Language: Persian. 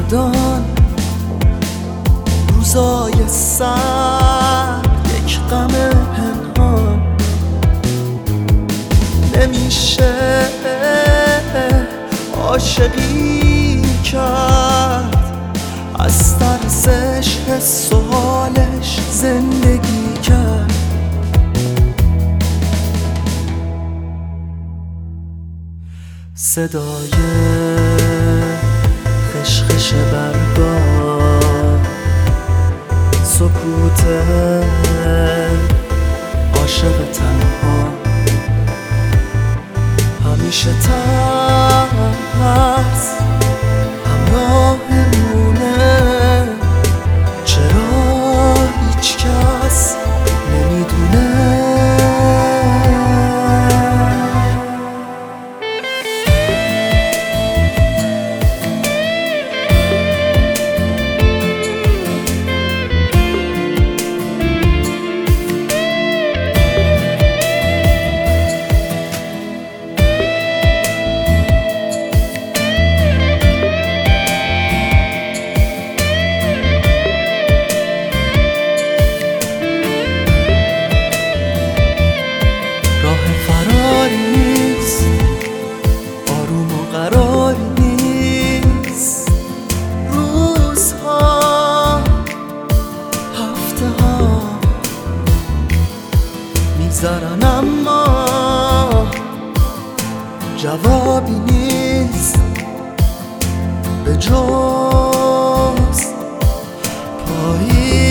گردان، روزای سرد یک غم پنهان. نمیشه عاشقی کرد، از ترسش حس و حالش زندگی کرد. صدای خشخش برگا، سکوت عاشق تنها، همیشه ترس همراهمونه. چرا هیچ کس نمیدونه؟ آروم و قراری نیست، روزها هفته ها میگذرن اما جوابی نیست به جز پایین.